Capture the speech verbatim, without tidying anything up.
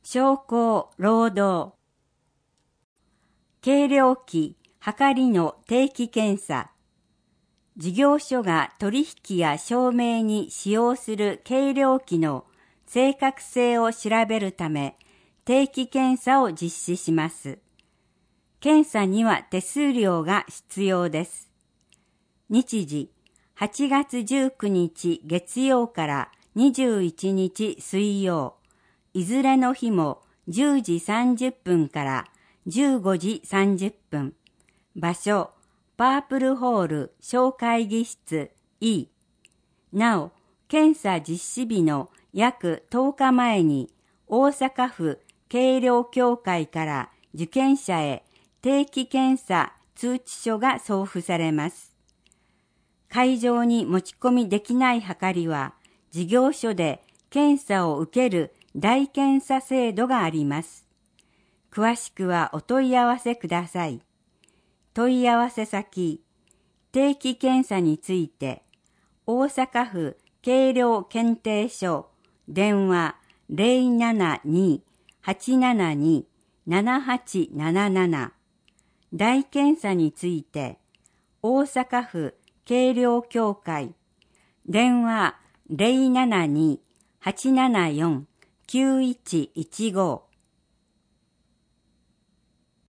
商工労働。計量器、計りの定期検査。事業所が取引や証明に使用する計量器の正確性を調べるため、定期検査を実施します。検査には手数料が必要です。日時、はちがつじゅうくにち月曜からにじゅういちにち水曜、いずれの日もじゅうじさんじゅっぷんからじゅうごじさんじゅっぷん。場所、パープルホール小会議室 E。なお、検査実施日の約とおかまえに大阪府計量協会から受験者へ定期検査通知書が送付されます。会場に持ち込みできない計りは、事業所で検査を受ける代検査制度があります。詳しくはお問い合わせください。問い合わせ先、定期検査について、大阪府計量検定所、電話 ゼロななに はちななに ななはちなななな。代検査について、大阪府計量協会、電話 ゼロななに はちななよん きゅういちいちご。